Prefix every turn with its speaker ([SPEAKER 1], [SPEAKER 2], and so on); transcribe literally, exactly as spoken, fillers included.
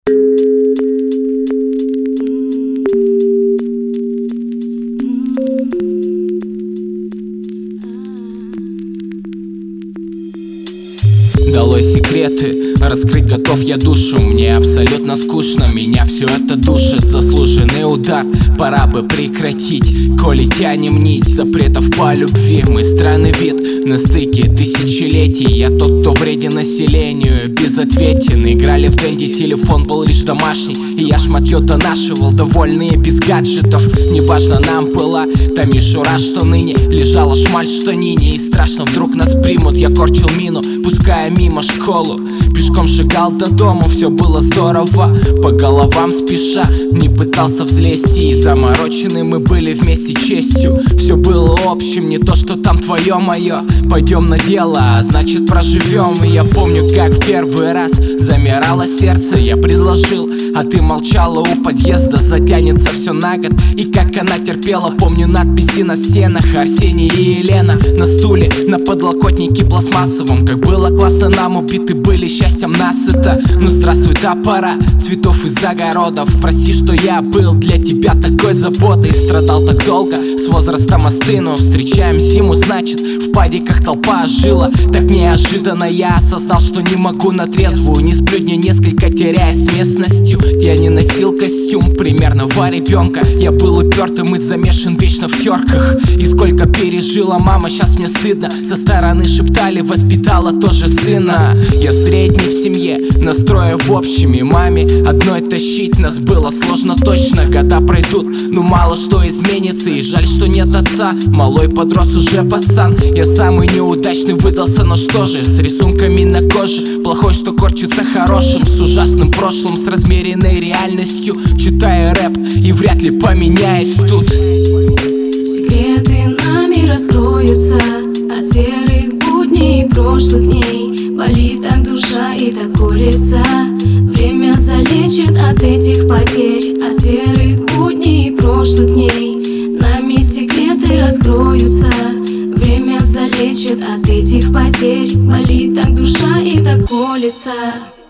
[SPEAKER 1] Долой секреты, раскрыть готов я душу. Мне абсолютно скучно, меня все это душит. Заслуженный удар, пора бы прекратить. Коли тянем нить запретов по любви. Мы странный вид на стыке тысячелетий. Я тот, кто вреден населению, безответен. Играли в Дэнди, телефон был лишь домашний, и я шматье донашивал, довольные без гаджетов. Неважно нам была та мишура, что ныне лежала шмаль в штанине. И страшно, вдруг нас примут, я корчил мину, пуская мимо школу. Пешком шагал до дома, все было здорово. По головам спеша, не пытался взлезть. И заморочены мы были вместе честью. Все было общим, не то, что там твое, мое. Пойдем на дело, а значит проживем. И я помню, как в первый раз замирало сердце. Я предложил, а ты молчала у подъезда. Затянется все на год. И как она терпела, помню надписи на стенах. Арсений и Елена на стуле, на подлокотнике пластмассовом. Как было классно нам, убиты были счастьем насыто. Ну здравствуй, та пора цветов из огородов. Прости, что я был для тебя такой заботой. Страдал так долго, с возрастом остыну. Встречаем зиму, значит в падиках толпа ожила. Так неожиданно я осознал, что не могу на трезвую. Не сплю дня несколько, теряясь с местностью. Я не носил костюм примерного ребенка. Я был упертым и замешан вечно в терках. И сколько пережила мама, сейчас мне стыдно. Со стороны шептали, воспитала тоже сына. Я средний в семье, настроя в общем. И маме одной тащить нас было сложно точно. Года пройдут, но мало что изменится. И жаль, что нет отца, малой подрос уже пацан. Я самый неудачный выдался, но что же, с рисунками на коже. Плохой, что корчится хорошим, с ужасным прошлым, с размеренной реальностью. Читая рэп и вряд ли поменяюсь тут.
[SPEAKER 2] Секреты нами раскроются от серых будней прошлых дней. Болит так душа и так колется. Время залечит от этих потерь, от серых будней прошлых дней. Нами секреты раскроются. Время залечит от этих потерь. Болит так душа и так колется.